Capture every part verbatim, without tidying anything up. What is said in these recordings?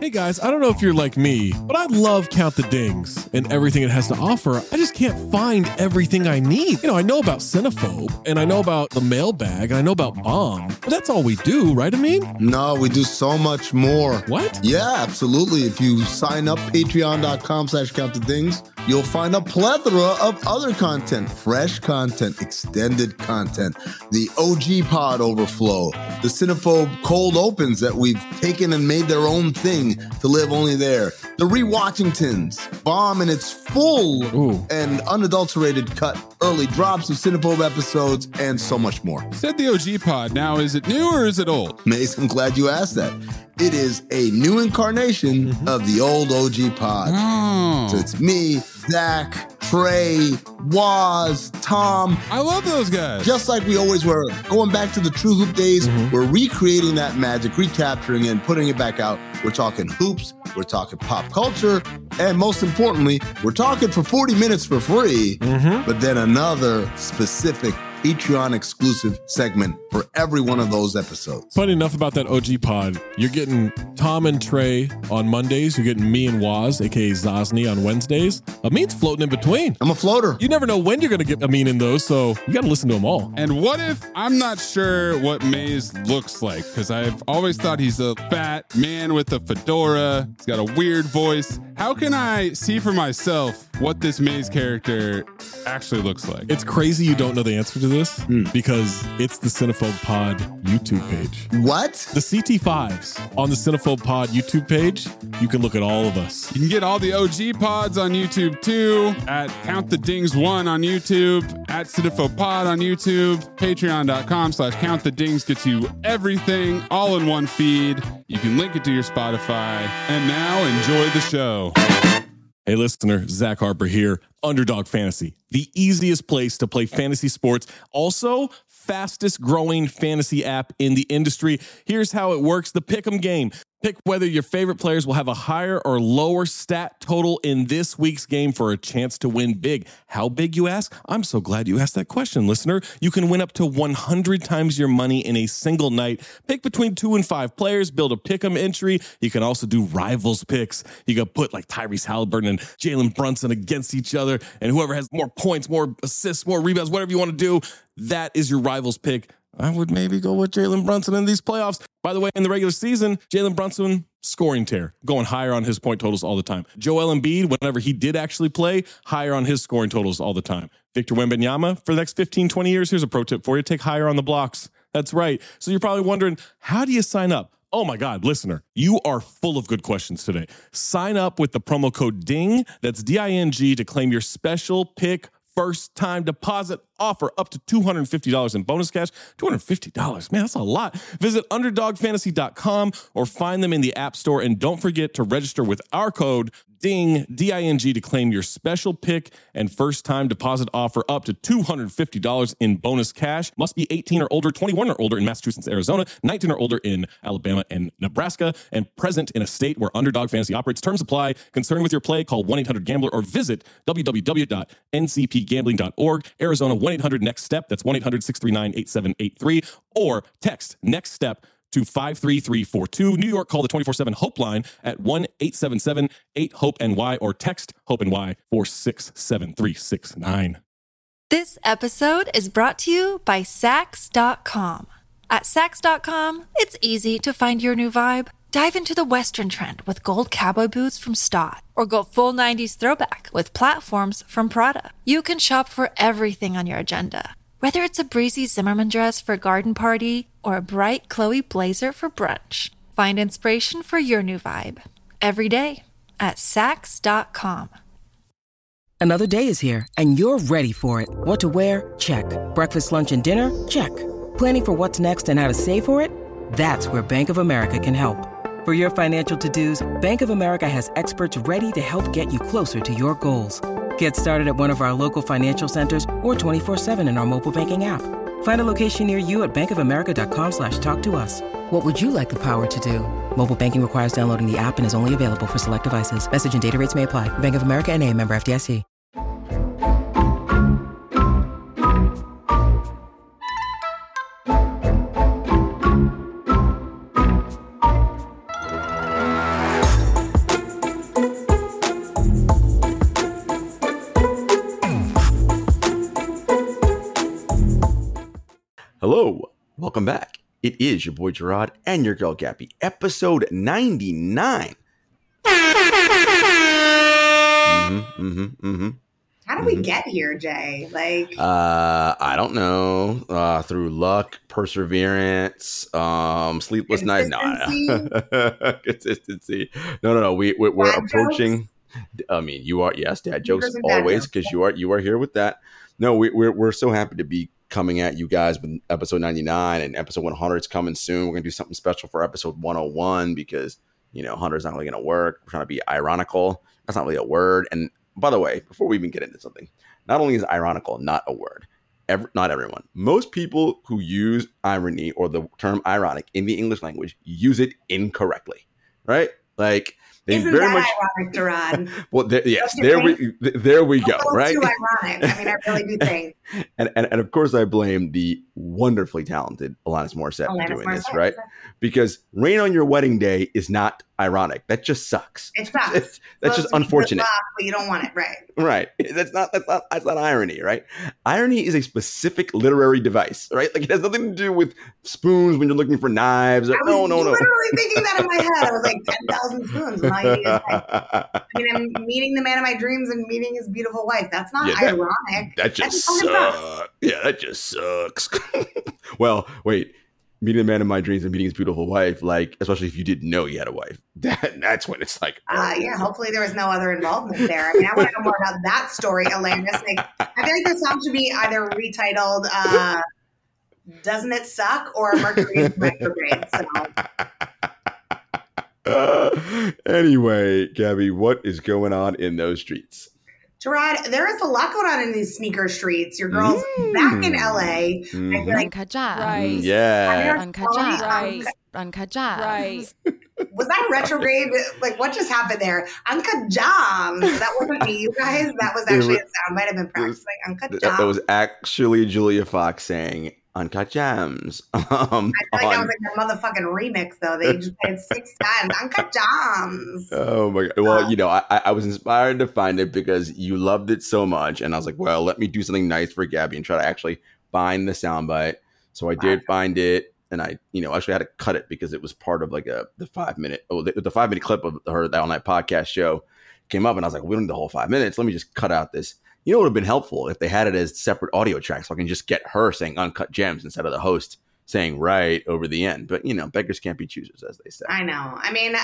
Hey guys, I don't know if you're like me, but I love Count the Dings and everything it has to offer. I just can't find everything I need. You know, I know about Cinephobe, and I know about the mailbag, and I know about Bomb, but that's all we do, right, Amin? No, we do so much more. What? Yeah, absolutely. If you sign up, patreon.com slash count the dings, you'll find a plethora of other content, fresh content, extended content, the O G Pod Overflow, the Cinephobe Cold Opens that we've taken and made their own thing to live only there, the Rewatchingtons, Bomb in its full Ooh. and unadulterated cut, early drops of Cinephobe episodes, and so much more. Said the O G Pod. Now, is it new or is it old? Mace, I'm glad you asked that. It is a new incarnation mm-hmm. of the old O G Pod. Oh. So it's me, Zach, Trey, Waz, Tom. I love those guys. Just like we always were. Going back to the True Hoop days, mm-hmm. we're recreating that magic, recapturing it, and putting it back out. We're talking hoops, we're talking pop culture, and most importantly, we're talking for forty minutes for free, mm-hmm. but then another specific Patreon exclusive segment for every one of those episodes. Funny enough about that O G Pod, you're getting Tom and Trey on Mondays. You're getting me and Waz, aka Zosny, on Wednesdays. Amin's floating in between. I'm a floater. You never know when you're going to get Amin in those, so you got to listen to them all. And what if I'm not sure what Maze looks like? Because I've always thought he's a fat man with a fedora. He's got a weird voice. How can I see for myself what this Maze character actually looks like? It's crazy you don't know the answer to this mm. because it's the Cinephobe Pod YouTube page. What? The C T fives on the Cinephobe Pod YouTube page. You can look at all of us. You can get all the O G Pods on YouTube too, at Count the Dings one on YouTube, at Cinephobe Pod on YouTube, patreon.com slash Count the Dings gets you everything all in one feed. You can link it to your Spotify. And now enjoy the show. Hey listener, Zach Harper here. Underdog Fantasy, the easiest place to play fantasy sports. Also, fastest growing fantasy app in the industry. Here's how it works. The Pick'em game. Pick whether your favorite players will have a higher or lower stat total in this week's game for a chance to win big. How big, you ask? I'm so glad you asked that question, listener. You can win up to one hundred times your money in a single night. Pick between two and five players, build a pick'em entry. You can also do rivals picks. You can put like Tyrese Halliburton and Jalen Brunson against each other, and whoever has more points, more assists, more rebounds, whatever you want to do, that is your rivals pick. I would maybe go with Jalen Brunson in these playoffs. By the way, in the regular season, Jalen Brunson, scoring tear, going higher on his point totals all the time. Joel Embiid, whenever he did actually play, higher on his scoring totals all the time. Victor Wembanyama, for the next fifteen, twenty years, here's a pro tip for you. Take higher on the blocks. That's right. So you're probably wondering, how do you sign up? Oh my God, listener, you are full of good questions today. Sign up with the promo code DING, that's D I N G, to claim your special pick first time deposit offer up to two hundred fifty dollars in bonus cash. two hundred fifty dollars, man, that's a lot. Visit underdog fantasy dot com or find them in the App Store. And don't forget to register with our code DING, D I N G, to claim your special pick and first time deposit offer up to two hundred fifty dollars in bonus cash. Must be eighteen or older, twenty-one or older in Massachusetts, Arizona, nineteen or older in Alabama and Nebraska, and present in a state where Underdog Fantasy operates. Terms apply. Concerned with your play, call one eight hundred gambler or visit w w w dot n c p gambling dot org. Arizona, one eight hundred next step. That's one eight hundred six three nine eight seven eight three. Or text next step to five three three four two. New York, call the twenty-four seven HOPE line at one eight seven seven eight hope N Y or text HOPE-NY four six seven three six nine. This episode is brought to you by Sax dot com. At Sax dot com, it's easy to find your new vibe. Dive into the Western trend with gold cowboy boots from Stott, or go full nineties throwback with platforms from Prada. You can shop for everything on your agenda, whether it's a breezy Zimmermann dress for a garden party or a bright Chloe blazer for brunch. Find inspiration for your new vibe every day at Sax dot com. Another day is here, and you're ready for it. What to wear? Check. Breakfast, lunch, and dinner? Check. Planning for what's next and how to save for it? That's where Bank of America can help. For your financial to-dos, Bank of America has experts ready to help get you closer to your goals. Get started at one of our local financial centers or twenty-four seven in our mobile banking app. Find a location near you at bankofamerica.com slash talk to us. What would you like the power to do? Mobile banking requires downloading the app and is only available for select devices. Message and data rates may apply. Bank of America N A, member F D I C. Hello, welcome back. It is your boy Gerard and your girl Gabby, episode ninety-nine. mm-hmm, mm-hmm, mm-hmm. How did mm-hmm. we get here, Jay? Like, uh, I don't know. Uh, through luck, perseverance, um, sleepless nights. No, consistency. No, no, no. We, we we're dad approaching. Jokes? I mean, you are yes, dad jokes always because you are you are here with that. No, we, we're we're so happy to be coming at you guys with episode ninety-nine, and episode one hundred is coming soon. We're gonna do something special for episode one oh one because you know one hundred is not really gonna work. We're trying to be ironical. That's not really a word. And by the way, before we even get into something, not only is ironical not a word, every, not everyone. Most people who use irony or the term ironic in the English language use it incorrectly, right? Like they Isn't very that much ironic, Gerard? Well, there, yes, there we there we go, right? Too ironic. I mean, I really do think. and, and and of course, I blame the wonderfully talented Alanis Morissette Alanis for doing Morissette. this, right? Because rain on your wedding day is not ironic. That just sucks. It sucks. It's, that's just unfortunate. Laugh, but you don't want it, right? Right. That's not that's not that's not irony, right? Irony is a specific literary device, right? Like it has nothing to do with spoons when you're looking for knives. Or, I was no, no, no. literally thinking that in my head. I was like ten thousand spoons. And all you need is like, I mean, I'm meeting the man of my dreams and meeting his beautiful wife. That's not yeah, that, ironic. That just sucks. sucks. Yeah, that just sucks. Well, wait. Meeting the man of my dreams and meeting his beautiful wife, like, especially if you didn't know he had a wife, that, that's when it's like, oh. uh, yeah, hopefully there was no other involvement there. I mean, I want to know more about that story, Alanis. Like, I feel like this song should be either retitled, uh, Doesn't It Suck? Or Mercury is Retrograde. So. Uh, anyway, Gabby, what is going on in those streets? Gerard, there is a lot going on in these sneaker streets. Your girl's mm. back in L A. Mm-hmm. I feel like, Uncut Jam. Right. Yeah. Uncut Jam. Right. Uncut Jam. Right. Was that retrograde? Like, what just happened there? Uncut Jam. That wasn't me, you guys. That was actually was, a sound. Might have been practiced. Like, Uncut Jam. That was actually Julia Fox saying, Uncut Gems. Um, I feel like on... that was like their motherfucking remix, though. They just played six times. Uncut Gems. Oh, my God. Well, uh, you know, I, I was inspired to find it because you loved it so much. And I was like, well, let me do something nice for Gabby and try to actually find the soundbite. So I did find it. And I, you know, actually had to cut it because it was part of like a the five minute, oh, the, the five minute clip of her that all night podcast show came up. And I was like, we don't need the whole five minutes. Let me just cut out this. You know, it would have been helpful if they had it as separate audio tracks so I can just get her saying Uncut Gems instead of the host saying right over the end. But, you know, beggars can't be choosers, as they say. I know. I mean,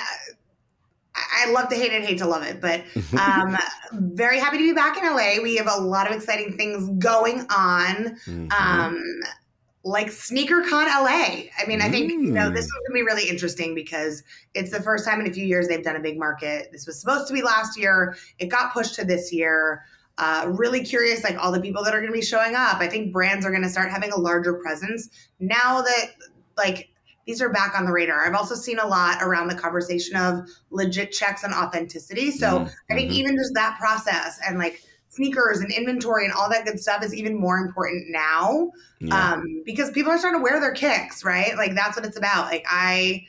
I love to hate it, hate to love it. But um, very happy to be back in L A. We have a lot of exciting things going on. Mm-hmm. Um, like SneakerCon L A. I mean, I think, mm. you know, this is going to be really interesting because it's the first time in a few years they've done a big market. This was supposed to be last year. It got pushed to this year. Uh, really curious, like all the people that are going to be showing up. I think brands are going to start having a larger presence now that like these are back on the radar. I've also seen a lot around the conversation of legit checks and authenticity. So mm-hmm. I think even just that process and like sneakers and inventory and all that good stuff is even more important now yeah. um, because people are starting to wear their kicks, right? Like that's what it's about. Like I,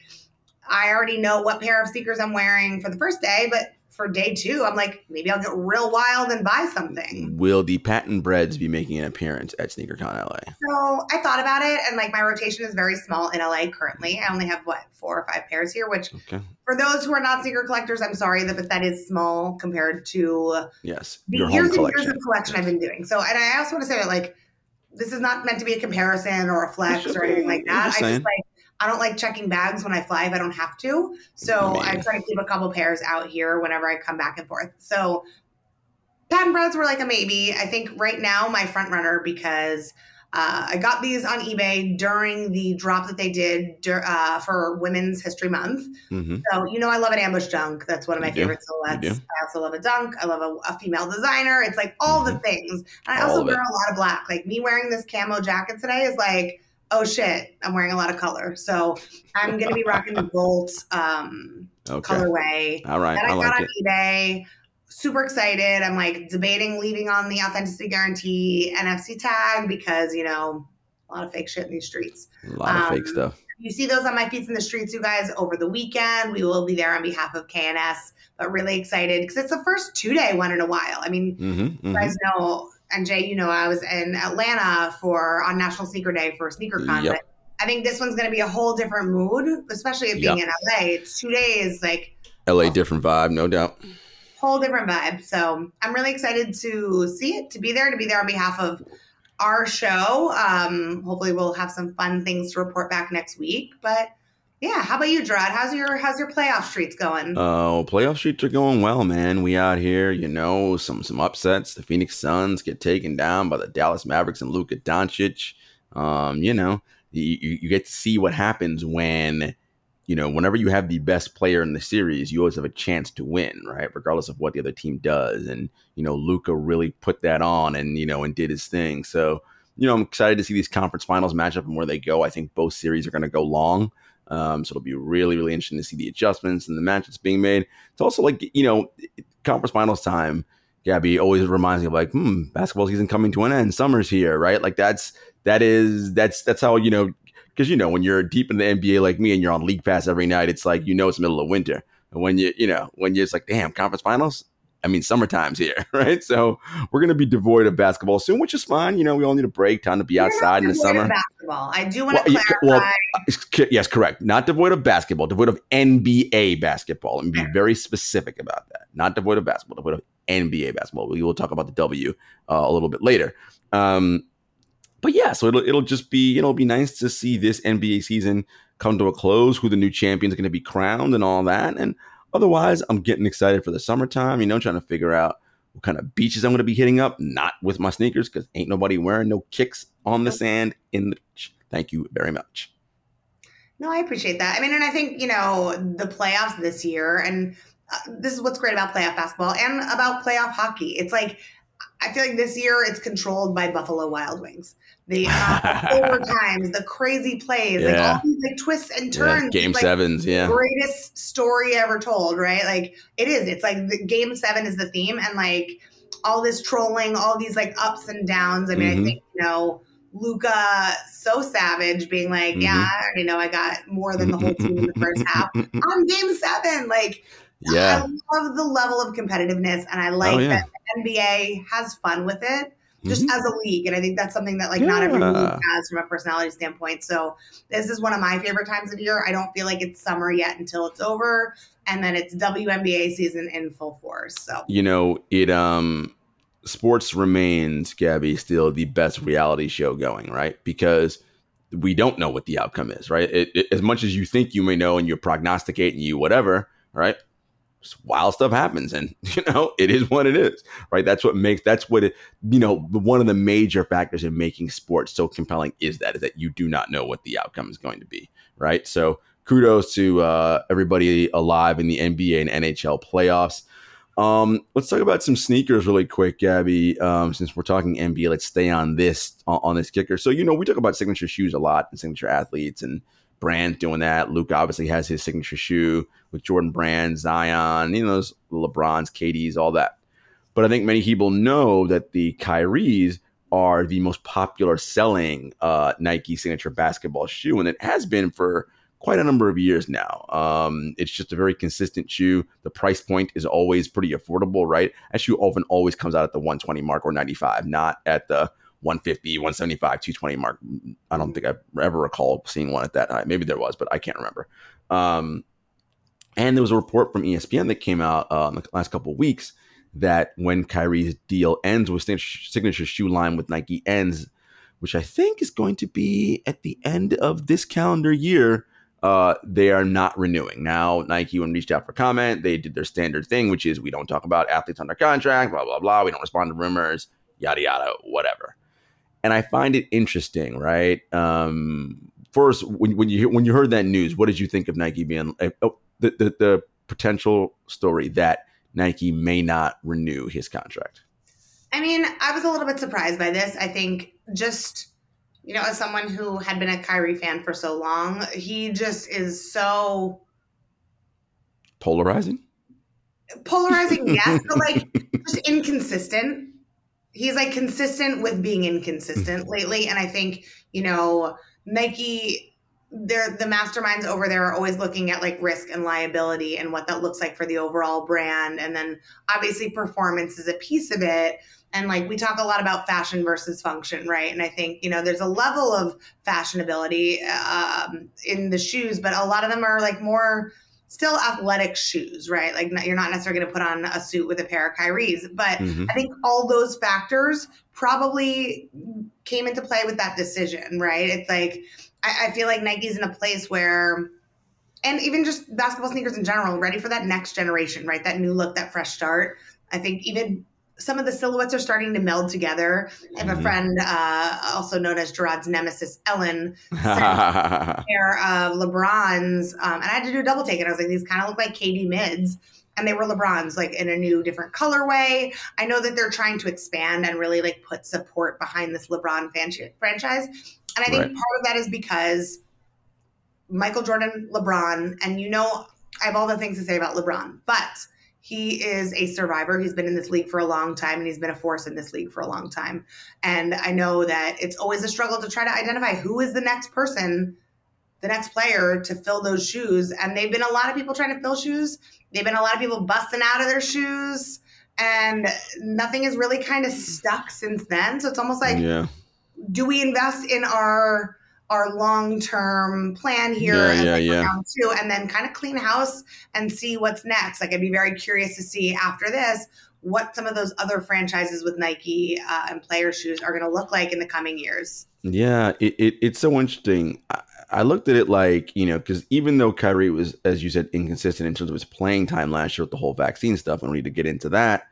I already know what pair of sneakers I'm wearing for the first day, but for day two, I'm like, maybe I'll get real wild and buy something. Will the patent breads be making an appearance at SneakerCon L A? So I thought about it, and like my rotation is very small in L A currently. I only have what four or five pairs here, which okay. for those who are not sneaker collectors, I'm sorry that, but that is small compared to yes the your years home collection. and years of collection I've been doing. So, and I also want to say that like this is not meant to be a comparison or a flex just, or anything like that. Just I just like. I don't like checking bags when I fly if I don't have to. So Man. I try to keep a couple pairs out here whenever I come back and forth. So patent breads were like a maybe. I think right now my front runner because uh, I got these on eBay during the drop that they did uh, for Women's History Month. Mm-hmm. So, you know, I love an ambush dunk. That's one of my you favorite do. silhouettes. I also love a dunk. I love a, a female designer. It's like all mm-hmm. the things. And I all also wear a lot of black. Like me wearing this camo jacket today is like, oh shit, I'm wearing a lot of color. So I'm going to be rocking the Bolt um, okay. colorway. All right. That I, I got like on it. eBay. Super excited. I'm like debating leaving on the authenticity guarantee N F C tag because, you know, a lot of fake shit in these streets. A lot of um, fake stuff. You see those on my feeds in the streets, you guys, over the weekend. We will be there on behalf of K N S, but really excited because it's the first two-day one in a while. I mean, mm-hmm, you guys mm-hmm. know and Jay, you know, I was in Atlanta for on National Sneaker Day for SneakerCon. Yep. But I think this one's going to be a whole different mood, especially it being Yep. in L A. It's two days, like L A, different vibe, no doubt. whole different vibe. So I'm really excited to see it, to be there, to be there on behalf of our show. Um, hopefully we'll have some fun things to report back next week. But yeah, how about you, Gerard? How's your how's your playoff streaks going? Oh, playoff streaks are going well, man. We out here, you know, some some upsets. The Phoenix Suns get taken down by the Dallas Mavericks and Luka Doncic. Um, you know, you, you get to see what happens when, you know, whenever you have the best player in the series, you always have a chance to win, right? Regardless of what the other team does. And, you know, Luka really put that on and, you know, and did his thing. So, you know, I'm excited to see these conference finals match up and where they go. I think both series are going to go long. Um, so it'll be really, really interesting to see the adjustments and the matches being made. It's also like, you know, conference finals time, Gabby, always reminds me of like, hmm, basketball season coming to an end. Summer's here, right? Like that's, that is, that's, that's how, you know, because, you know, when you're deep in the N B A like me and you're on League Pass every night, it's like, you know, it's middle of winter. And when you, you know, when you're just like, damn, conference finals, I mean, summertime's here, right? So we're going to be devoid of basketball soon, which is fine. You know, we all need a break, time to be You're outside in the summer. Basketball. I do want Well, to yeah, clarify. well, yes, correct. Not devoid of basketball, devoid of N B A basketball. And be very specific about that. Not devoid of basketball, devoid of N B A basketball. We will talk about the W uh, a little bit later. Um, but yeah, so it'll it'll just be it'll be nice to see this N B A season come to a close. Who the new champions are going to be crowned and all that. And otherwise, I'm getting excited for the summertime. You know, trying to figure out what kind of beaches I'm going to be hitting up. Not with my sneakers because ain't nobody wearing no kicks on the sand in the beach. Thank you very much. No, I appreciate that. I mean, and I think, you know, the playoffs this year, and uh, this is what's great about playoff basketball and about playoff hockey. It's like, I feel like this year it's controlled by Buffalo Wild Wings. The uh, overtimes, the crazy plays, Yeah. like all these like twists and turns. Yeah, game like, sevens, yeah. Greatest story ever told, right? Like it is. It's like the game seven is the theme, and like all this trolling, all these like ups and downs. I mean, Mhm. I think, you know, Luka so savage being like, Mhm. yeah, I already know I got more than the whole team in the first half on game seven. Like, Yeah. I love the level of competitiveness, and I like Oh, yeah. that the N B A has fun with it just Mhm. as a league. And I think that's something that like not every league Yeah. has from a personality standpoint. So this is one of my favorite times of year. I don't feel like it's summer yet until it's over. And then it's W N B A season in full force. So You know, it um sports remains, Gabby, still the best reality show going, right? Because we don't know what the outcome is, right? It, it, as much as you think you may know and you prognosticate and you whatever, right? Just wild stuff happens, and you know it is what it is, right? That's what makes that's what it. You know, one of the major factors in making sports so compelling is that is that you do not know what the outcome is going to be, right? So kudos to uh, everybody alive in the N B A and N H L playoffs. Um, let's talk about some sneakers really quick, Gabby. Um, since we're talking N B A, let's stay on this on, on this kicker. So you know we talk about signature shoes a lot and signature athletes and brands doing that. Luke obviously has his signature shoe with Jordan Brand, Zion, you know, those LeBrons, K Ds, all that. But I think many people know that the Kyries are the most popular selling uh, Nike signature basketball shoe, and it has been for quite a number of years now. Um, it's just a very consistent shoe. The price point is always pretty affordable, right? That shoe often always comes out at the one twenty mark or ninety-five, not at the one fifty, one seventy-five, two twenty mark. I don't think I ever recall seeing one at that high. Maybe there was, but I can't remember. Um, and there was a report from E S P N that came out uh, in the last couple of weeks that when Kyrie's deal ends with signature shoe line with Nike ends, which I think is going to be at the end of this calendar year, uh, they are not renewing. Now, Nike, when reached out for comment, they did their standard thing, which is we don't talk about athletes under contract, blah, blah, blah. We don't respond to rumors, yada, yada, whatever. And I find it interesting, right? Um, first, when, when you when you heard that news, what did you think of Nike being uh, oh, the, the the potential story that Nike may not renew his contract? I mean, I was a little bit surprised by this. I think just, you know, as someone who had been a Kyrie fan for so long, he just is so polarizing. Polarizing, yes, but like just inconsistent. He's like consistent with being inconsistent lately. And I think, you know, Nike they're the masterminds over there are always looking at like risk and liability and what that looks like for the overall brand. And then obviously performance is a piece of it. And like we talk a lot about fashion versus function, right? And I think, you know, there's a level of fashionability um, in the shoes, but a lot of them are like more still athletic shoes, right? Like you're not necessarily going to put on a suit with a pair of Kyrie's, but mm-hmm. I think all those factors probably came into play with that decision, right? It's like, I, I feel like Nike's in a place where, and even just basketball sneakers in general, ready for that next generation, right? That new look, that fresh start. I think even some of the silhouettes are starting to meld together. I have mm-hmm. a friend, uh, also known as Gerard's nemesis, Ellen, sent a pair of LeBrons, um, and I had to do a double take, and I was like, these kind of look like K D mids, and they were LeBrons, like in a new, different colorway. I know that they're trying to expand and really like put support behind this LeBron fan- franchise, and I think right. part of that is because Michael Jordan, LeBron, and you know, I have all the things to say about LeBron, but he is a survivor. He's been in this league for a long time, and he's been a force in this league for a long time. And I know that it's always a struggle to try to identify who is the next person, the next player to fill those shoes. And they've been a lot of people trying to fill shoes. They've been a lot of people busting out of their shoes, and nothing has really kind of stuck since then. So it's almost like, yeah. do we invest in our our long-term plan here yeah, and, yeah, like yeah. round two, and then kind of clean house and see what's next. Like I'd be very curious to see after this what some of those other franchises with Nike uh, and player shoes are going to look like in the coming years. Yeah, it, it it's so interesting. I, I looked at it like, you know, because even though Kyrie was, as you said, inconsistent in terms of his playing time last year with the whole vaccine stuff, and we need to get into that,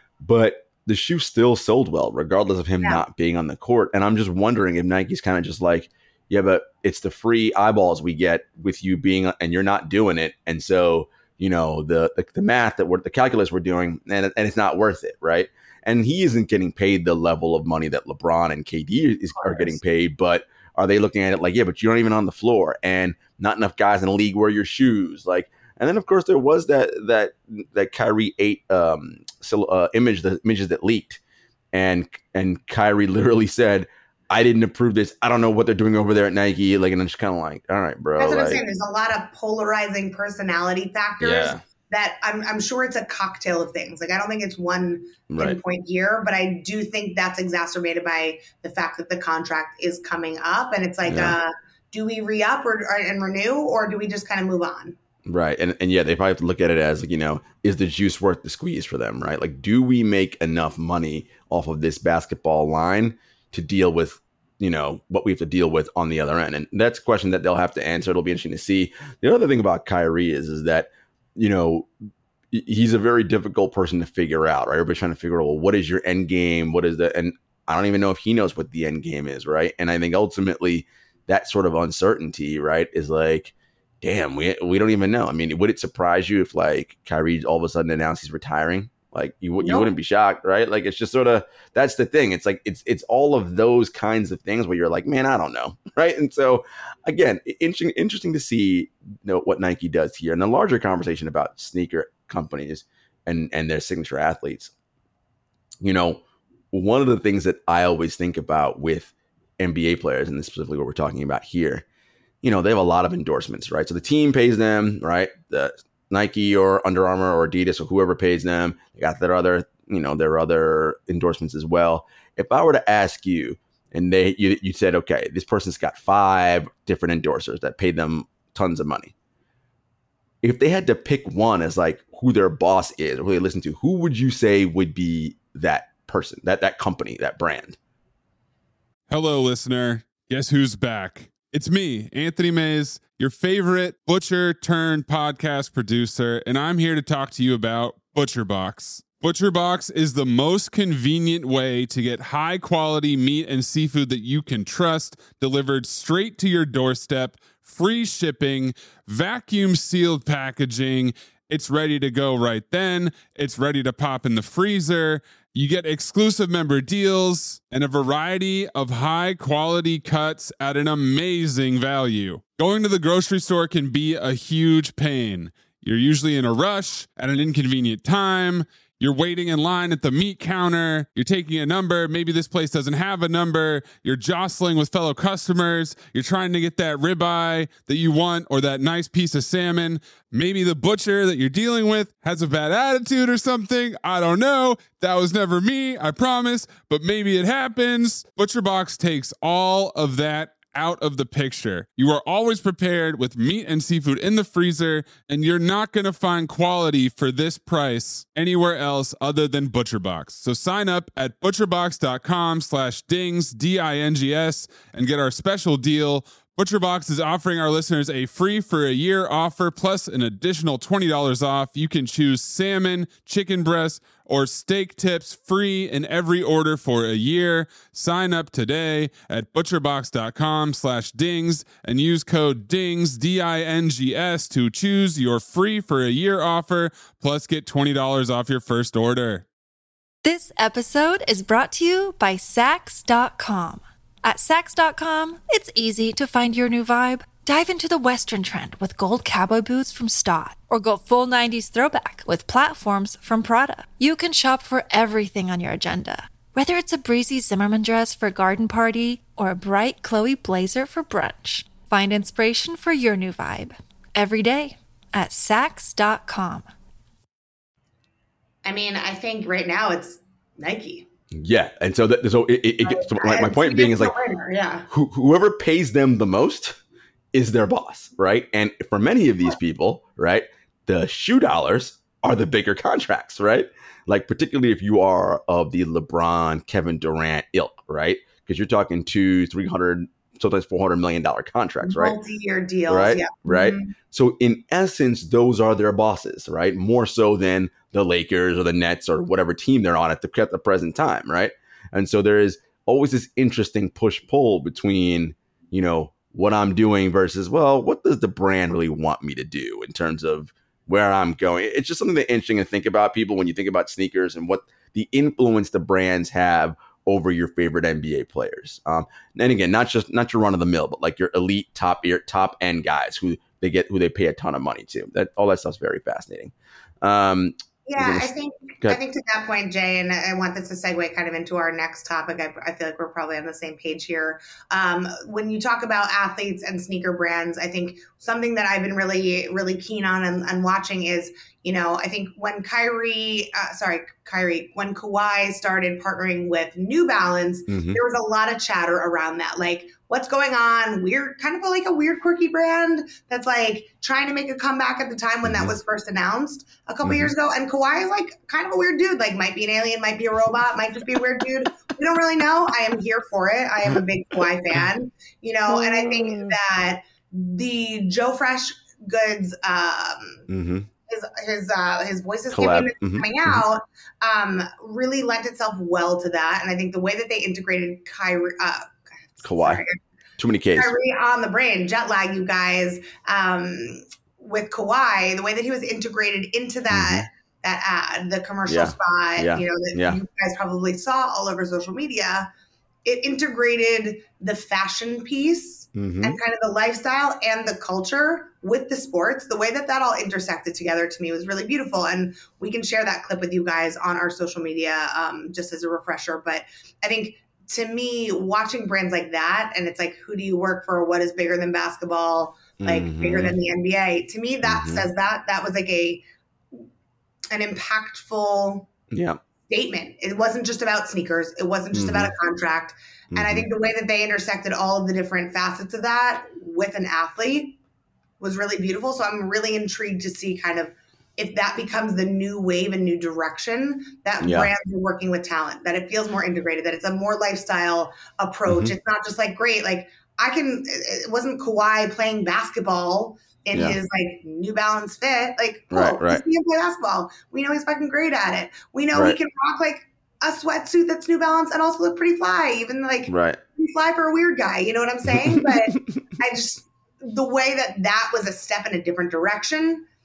but the shoe still sold well, regardless of him yeah. not being on the court. And I'm just wondering if Nike's kind of just like, yeah, but it's the free eyeballs we get with you being, and you're not doing it. And so, you know, the the, the math that we're, the calculus we're doing, and, and it's not worth it, right? And he isn't getting paid the level of money that LeBron and K D is, are getting paid, but are they looking at it like, yeah, but you're not even on the floor, and not enough guys in the league wear your shoes, like. And then, of course, there was that that that Kyrie eight um, so, uh, image, the images that leaked, and and Kyrie literally said, I didn't approve this. I don't know what they're doing over there at Nike. Like, and I'm just kind of like, all right, bro. That's what like, I'm saying. There's a lot of polarizing personality factors yeah. that I'm, I'm sure it's a cocktail of things. Like, I don't think it's one right. pinpoint year, but I do think that's exacerbated by the fact that the contract is coming up. And it's like, yeah. uh, do we re-up or, or and renew, or do we just kind of move on? Right. And and yeah, they probably have to look at it as, like, you know, is the juice worth the squeeze for them, right? Like, do we make enough money off of this basketball line to deal with, you know, what we have to deal with on the other end? And that's a question that they'll have to answer. It'll be interesting to see. The other thing about Kyrie is, is that, you know, he's a very difficult person to figure out, right? Everybody's trying to figure out, well, what is your end game? What is that? And I don't even know if he knows what the end game is, right? And I think ultimately that sort of uncertainty, right, is like, damn, we we don't even know. I mean, would it surprise you if, like, Kyrie all of a sudden announced he's retiring? Like, you you nope. wouldn't be shocked, right? Like, it's just sort of, that's the thing. It's like, it's it's all of those kinds of things where you're like, man, I don't know, right? And so, again, interesting interesting to see, you know, what Nike does here. And the larger conversation about sneaker companies and and their signature athletes. You know, one of the things that I always think about with N B A players, and this is specifically what we're talking about here, you know, they have a lot of endorsements, right? So the team pays them, right? The Nike or Under Armour or Adidas or whoever pays them. They got their other, you know, their other endorsements as well. If I were to ask you, and they you, you said, okay, this person's got five different endorsers that pay them tons of money. If they had to pick one as like who their boss is or who they listen to, who would you say would be that person, that that company, that brand? Hello, listener. Guess who's back? It's me, Anthony Mays, your favorite butcher turned podcast producer, and I'm here to talk to you about ButcherBox. ButcherBox is the most convenient way to get high quality meat and seafood that you can trust delivered straight to your doorstep, free shipping, vacuum sealed packaging. It's ready to go right then. It's ready to pop in the freezer. You get exclusive member deals and a variety of high quality cuts at an amazing value. Going to the grocery store can be a huge pain. You're usually in a rush at an inconvenient time. You're waiting in line at the meat counter. You're taking a number. Maybe this place doesn't have a number. You're jostling with fellow customers. You're trying to get that ribeye that you want or that nice piece of salmon. Maybe the butcher that you're dealing with has a bad attitude or something. I don't know. That was never me, I promise, but maybe it happens. ButcherBox takes all of that out of the picture. You are always prepared with meat and seafood in the freezer, and you're not going to find quality for this price anywhere else other than ButcherBox. So sign up at butcherbox.com slash dings, D I N G S, and get our special deal. ButcherBox is offering our listeners a free for a year offer plus an additional twenty dollars off. You can choose salmon, chicken breast, or steak tips free in every order for a year. Sign up today at butcherbox.com slash dings and use code DINGS, D I N G S, to choose your free for a year offer plus get twenty dollars off your first order. This episode is brought to you by Sax dot com. At Sax dot com, it's easy to find your new vibe. Dive into the Western trend with gold cowboy boots from Stott, or go full nineties throwback with platforms from Prada. You can shop for everything on your agenda, whether it's a breezy Zimmermann dress for a garden party or a bright Chloe blazer for brunch. Find inspiration for your new vibe every day at Sax dot com. I mean, I think right now it's Nike. Yeah, and so that so it, it, it gets, so my, my point being is like, yeah, who, whoever pays them the most is their boss, right? And for many of these people, right, the shoe dollars are the bigger contracts, right? Like particularly if you are of the LeBron, Kevin Durant ilk, right? Because you're talking two, three hundred, sometimes four hundred million dollar contracts, right? Multi-year deals, right? Yeah. Right. Mm-hmm. So in essence, those are their bosses, right? More so than the Lakers or the Nets or whatever team they're on at the, at the present time, right? And so there is always this interesting push-pull between, you know, what I'm doing versus, well, what does the brand really want me to do in terms of where I'm going? It's just something that's interesting to think about, people, when you think about sneakers and what the influence the brands have over your favorite N B A players. Um, and again, not just not your run of the mill, but like your elite top your top end guys who they get who they pay a ton of money to. That all that stuff's very fascinating. Um, Yeah, I think I think to that point, Jay, and I want this to segue kind of into our next topic. I, I feel like we're probably on the same page here. Um, when you talk about athletes and sneaker brands, I think something that I've been really, really keen on and, and watching is, you know, I think when Kyrie, uh, sorry, Kyrie, when Kawhi started partnering with New Balance, mm-hmm. there was a lot of chatter around that. Like, what's going on? Weird, kind of like a weird, quirky brand that's like trying to make a comeback at the time when mm-hmm. that was first announced a couple mm-hmm. years ago. And Kawhi is like kind of a weird dude, like might be an alien, might be a robot, might just be a weird dude. We don't really know. I am here for it. I am a big Kawhi fan, you know, and I think that the Joe Fresh Goods, um, mm-hmm. his his uh, his voices Collab. coming, coming mm-hmm. out, um, really lent itself well to that. And I think the way that they integrated Kyrie, uh, Kawhi. Sorry. Too many Ks. Kyrie on the brain, jet lag, you guys. Um, with Kawhi, the way that he was integrated into that mm-hmm. that ad, the commercial yeah. spot, yeah. you know, that yeah. you guys probably saw all over social media. It integrated the fashion piece mm-hmm. and kind of the lifestyle and the culture with the sports. The way that that all intersected together to me was really beautiful. And we can share that clip with you guys on our social media um, just as a refresher. But I think to me, watching brands like that, and it's like, who do you work for? What is bigger than basketball? Like mm-hmm. bigger than the N B A? To me, that mm-hmm. says that that was like a an impactful yeah. statement. It wasn't just about sneakers. It wasn't just mm-hmm. about a contract. Mm-hmm. And I think the way that they intersected all of the different facets of that with an athlete was really beautiful. So I'm really intrigued to see kind of if that becomes the new wave and new direction that yeah. brands are working with talent, that it feels more integrated, that it's a more lifestyle approach. Mm-hmm. It's not just like, great, like I can, it wasn't Kawhi playing basketball in yeah. his like New Balance fit. Like, cool, right, right. we see him play basketball. We know he's fucking great at it. We know right. he can rock like a sweatsuit that's New Balance and also look pretty fly, even like right. pretty fly for a weird guy. You know what I'm saying? But I just, the way that that was a step in a different direction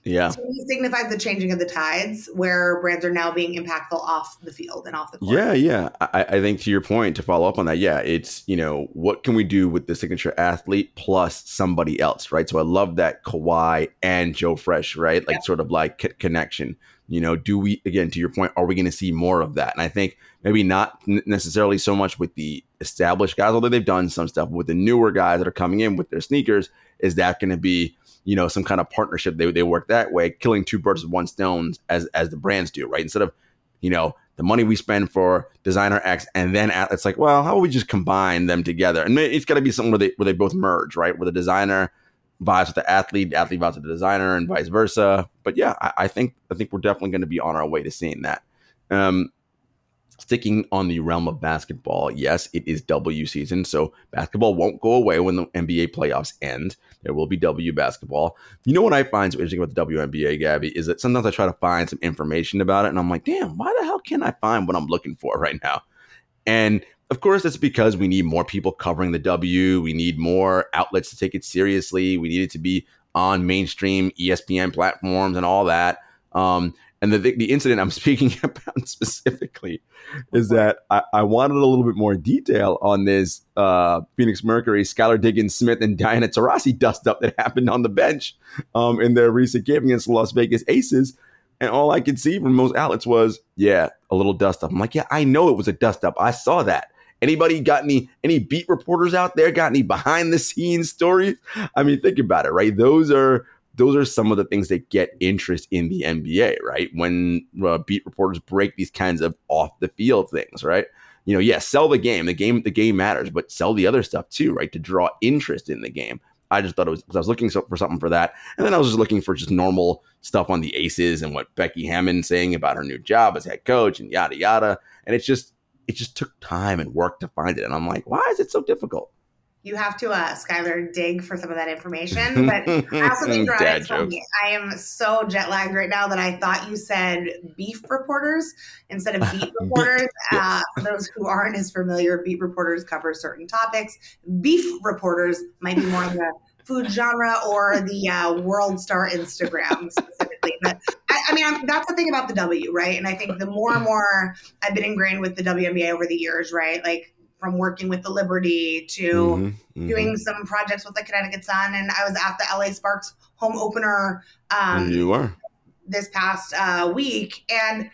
Yeah. to me signifies the changing of the tides where brands are now being impactful off the field and off the court. Yeah, yeah. I, I think to your point, to follow up on that, yeah, it's, you know, what can we do with the signature athlete plus somebody else, right? So I love that Kawhi and Joe Fresh, right? Like yeah. sort of like c- connection. You know, do we, again, to your point, are we going to see more of that? And I think maybe not necessarily so much with the established guys, although they've done some stuff with the newer guys that are coming in with their sneakers. Is that going to be, you know, some kind of partnership? They they work that way, killing two birds with one stone as as the brands do, right? Instead of, you know, the money we spend for designer X and then at, it's like, well, how about we just combine them together? And it's got to be something where they where they both merge, right? Where the designer vibes with the athlete, the athlete vibes with the designer, and vice versa. But yeah, I, I think I think we're definitely going to be on our way to seeing that. Um, Sticking on the realm of basketball, yes, it is W season, so basketball won't go away when the N B A playoffs end. There will be W basketball. You know what I find so interesting about the W N B A, Gabby, is that sometimes I try to find some information about it, and I'm like, damn, why the hell can't I find what I'm looking for right now? And of course, that's because we need more people covering the W. We need more outlets to take it seriously. We need it to be on mainstream E S P N platforms and all that. Um, And the the incident I'm speaking about specifically is that I, I wanted a little bit more detail on this uh, Phoenix Mercury, Skylar Diggins-Smith, and Diana Taurasi dust-up that happened on the bench um, in their recent game against the Las Vegas Aces. And all I could see from most outlets was, yeah, a little dust-up. I'm like, yeah, I know it was a dust-up. I saw that. Anybody got any any beat reporters out there? Got any behind-the-scenes stories? I mean, think about it, right? Those are... Those are some of the things that get interest in the N B A, right? When uh, beat reporters break these kinds of off the field things, right? You know, yeah, sell the game. The game, the game matters, but sell the other stuff too, right? To draw interest in the game. I just thought it was because I was looking for something for that, and then I was just looking for just normal stuff on the Aces and what Becky Hammon saying about her new job as head coach and yada yada. And it's just it just took time and work to find it, and I'm like, why is it so difficult? You have to, uh, Skylar, dig for some of that information. But I also think you're right. I am so jet lagged right now that I thought you said beef reporters instead of beat reporters. Beat, yes. uh, for those who aren't as familiar, beat reporters cover certain topics. Beef reporters might be more in the food genre or the uh, World Star Instagram specifically. But I, I mean, I'm, that's the thing about the W, right? And I think the more and more I've been ingrained with the W N B A over the years, right? Like, from working with the Liberty to mm-hmm, mm-hmm. doing some projects with the Connecticut Sun. And I was at the L A Sparks home opener um, you are. this past uh, week. And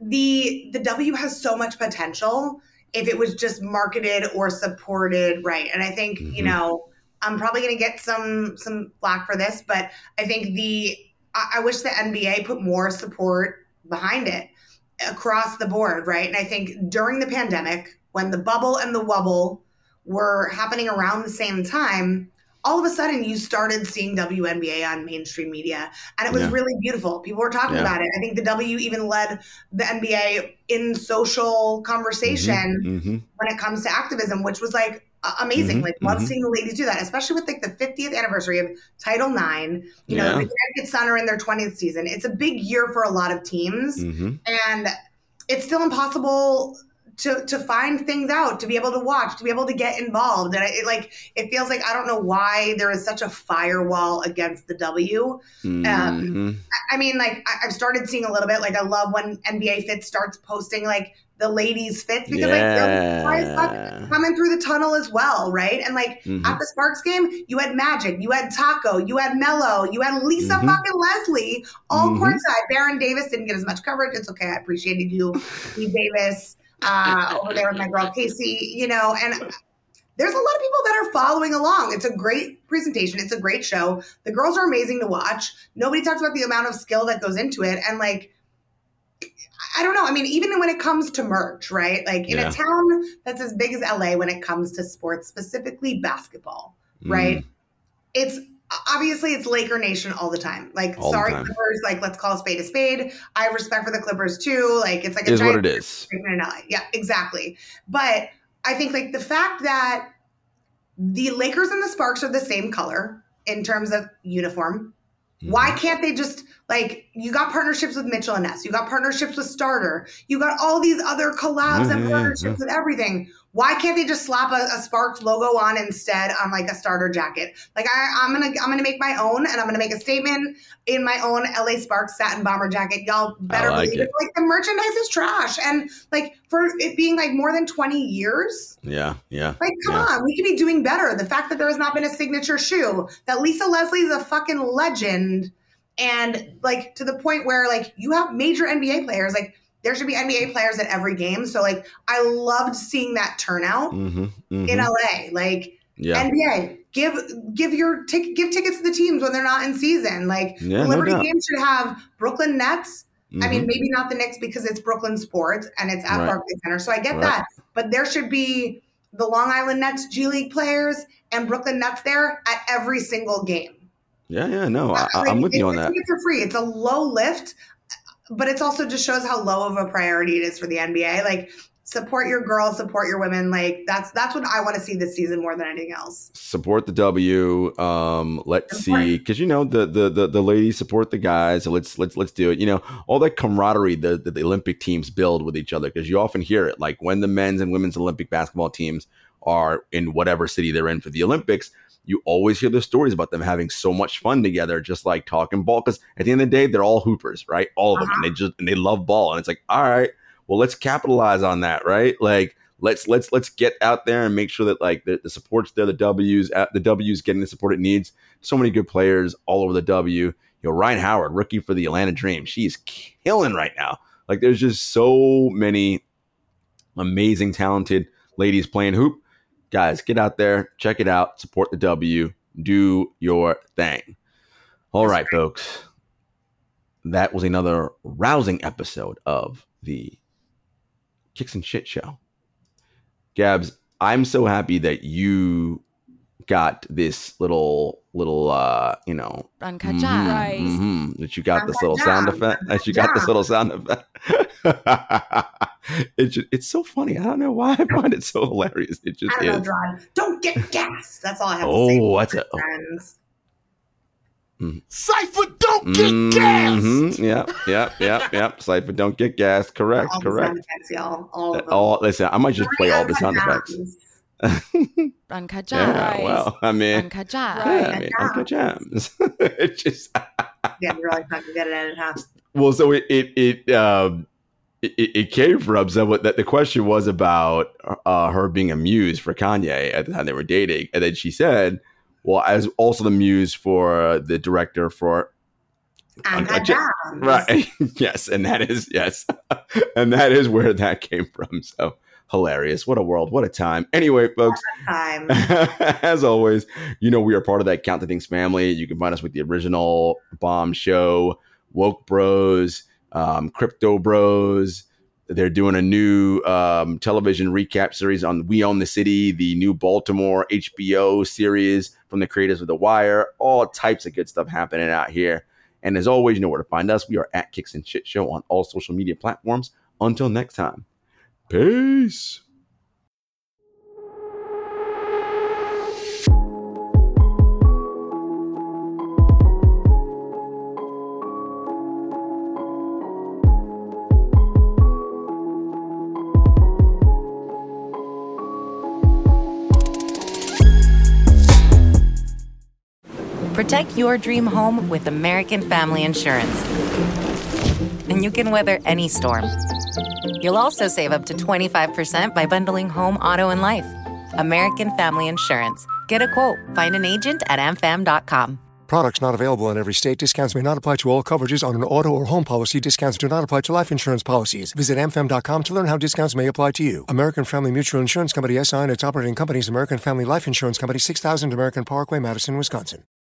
the the W has so much potential if it was just marketed or supported right. And I think, mm-hmm. you know, I'm probably going to get some some flack for this, but I think the I, I wish the N B A put more support behind it across the board, right? And I think during the pandemic, when the bubble and the wobble were happening around the same time, all of a sudden you started seeing W N B A on mainstream media. And it was yeah. really beautiful. People were talking yeah. about it. I think the W even led the N B A in social conversation mm-hmm, mm-hmm. when it comes to activism, which was like uh, amazing. Mm-hmm, like love mm-hmm. seeing the ladies do that, especially with like the fiftieth anniversary of Title nine. You yeah. know, the Connecticut Sun are in their twentieth season. It's a big year for a lot of teams. Mm-hmm. And it's still impossible to to find things out, to be able to watch, to be able to get involved. And it like, it feels like, I don't know why there is such a firewall against the W. Mm-hmm. Um, I mean, like I've started seeing a little bit, like I love when N B A Fits starts posting like the ladies fits because yeah. like they're coming through the tunnel as well. Right. And like mm-hmm. at the Sparks game, you had Magic, you had Taco, you had Mello, you had Lisa mm-hmm. fucking Leslie, all mm-hmm. courtside. Baron Davis didn't get as much coverage. It's okay. I appreciated you, Lee Davis. Uh, over there with my girl Casey, you know, and there's a lot of people that are following along. It's a great presentation. It's a great show. The girls are amazing to watch. Nobody talks about the amount of skill that goes into it. And like, I don't know. I mean, even when it comes to merch, right? Like in yeah. a town that's as big as L A when it comes to sports, specifically basketball, mm. right? It's obviously it's Laker Nation all the time. Like, all sorry, Clippers, like, let's call a spade a spade. I have respect for the Clippers too. Like, it's like a is what it is. In L A. Yeah, exactly. But I think like the fact that the Lakers and the Sparks are the same color in terms of uniform. Mm-hmm. Why can't they just like, you got partnerships with Mitchell and Ness, you got partnerships with Starter, you got all these other collabs mm-hmm. and partnerships yeah. with everything. Why can't they just slap a, a Sparks logo on instead on like a starter jacket? Like I, I'm gonna I'm gonna make my own, and I'm gonna make a statement in my own L A Sparks satin bomber jacket. Y'all better like believe it. it. Like the merchandise is trash, and like for it being like more than twenty years. Yeah, yeah. Like come yeah. on, we could be doing better. The fact that there has not been a signature shoe, that Lisa Leslie is a fucking legend, and like to the point where like you have major N B A players like. There should be N B A players at every game. So, like, I loved seeing that turnout mm-hmm, mm-hmm. in L A. Like, yeah. N B A, give give your t- give tickets to the teams when they're not in season. Like, yeah, the Liberty no game should have Brooklyn Nets. Mm-hmm. I mean, maybe not the Knicks because it's Brooklyn sports and it's at right. Barclays Center. So I get right. that. But there should be the Long Island Nets G League players and Brooklyn Nets there at every single game. Yeah, yeah, no, I, like, I'm with you on that. Tickets are free. It's a low lift. But it's also just shows how low of a priority it is for the N B A. Like, support your girls, support your women. Like, that's that's what I want to see this season more than anything else. Support the W. Um, let's support. see, because you know the, the the the ladies support the guys. So let's let's let's do it. You know, all that camaraderie the the, the Olympic teams build with each other, because you often hear it. Like when the men's and women's Olympic basketball teams are in whatever city they're in for the Olympics, you always hear the stories about them having so much fun together, just like talking ball. Because at the end of the day, they're all hoopers, right? All of them, uh-huh. and they just and they love ball. And it's like, all right, well, let's capitalize on that, right? Like, let's let's let's get out there and make sure that like the, the support's there, the W's, the W's getting the support it needs. So many good players all over the W. You know, Ryan Howard, rookie for the Atlanta Dream, she's killing right now. Like, there's just so many amazing, talented ladies playing hoop. Guys, get out there, check it out, support the W, do your thing. All right, folks. That was another rousing episode of the Kicks and Shit Show. Gabs, I'm so happy that you got this little, little, uh, you know, mm-hmm, right. mm-hmm, that you got this little sound effect, that you got this little sound effect. It just, it's so funny. I don't know why I find it so hilarious. It just I don't is. know, John. Don't get gas. That's all I have oh, to say. Oh, that's a. Friends. Mm. Cypher, don't get mm-hmm. gas. Yeah, yeah, yeah, yeah. Cypher, don't get gas. Correct, all correct. The sound effects, y'all. All of them. All, listen, I might just play all the sound effects. Uncut yeah, well, I mean, Uncut Jams. Yeah, I mean, Uncut Jams. It just. Yeah, you're really fucking good at it, huh? Well, so it it it um it, it came from so what that the question was about uh, her being a muse for Kanye at the time they were dating, and then she said, "Well, as also the muse for the director for." Uncut Jams. Right. Yes, and that is yes, and that is where that came from. So. Hilarious. What a world. What a time. Anyway, folks, time. As always, you know, we are part of that Count the Things family. You can find us with the original Bomb Show, Woke Bros, um, Crypto Bros. They're doing a new um, television recap series on We Own the City, the new Baltimore H B O series from the creators of The Wire. All types of good stuff happening out here. And as always, you know where to find us. We are at Kicks and Shit Show on all social media platforms. Until next time. Peace. Protect your dream home with American Family Insurance. And you can weather any storm. You'll also save up to twenty-five percent by bundling home, auto, and life. American Family Insurance. Get a quote. Find an agent at a m fam dot com. Products not available in every state. Discounts may not apply to all coverages on an auto or home policy. Discounts do not apply to life insurance policies. Visit a m fam dot com to learn how discounts may apply to you. American Family Mutual Insurance Company, S I and its operating companies, American Family Life Insurance Company, six thousand American Parkway, Madison, Wisconsin.